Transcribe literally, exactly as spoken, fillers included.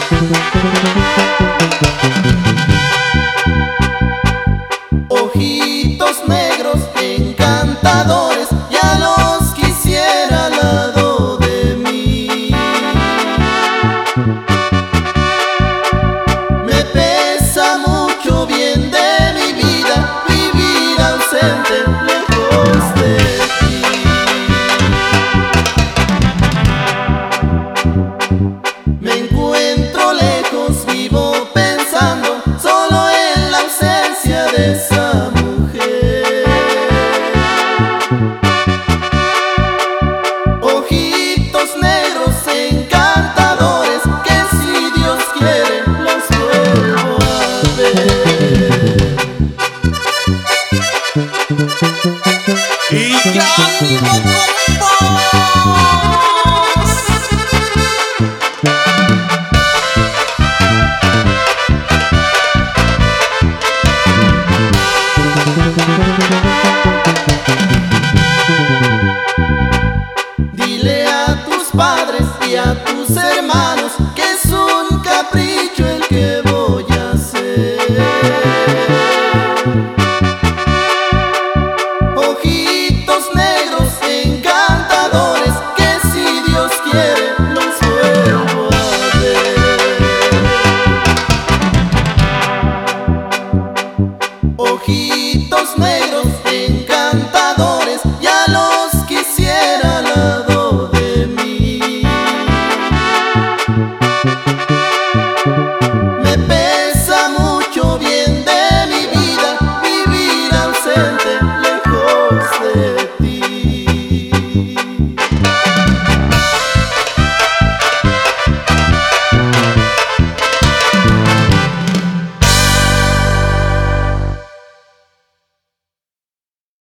Ojitos negros encantadores, ya los quisiera al lado de mí. Me pesa mucho bien de mi vida, vivir ausente lejos de ti. Me encuentro lejos, vivo pensando solo en la ausencia de esa mujer. Ojitos negros encantadores, que si Dios quiere los vuelvo a ver. Y ya vivo con vos. Dile a tus padres y a tus hermanos que es un capricho el que voy a hacer. Ojitos negros encantadores, que si Dios quiere los vuelvo a ver. Ojitos negros encantadores, ya los quisiera al lado de mí.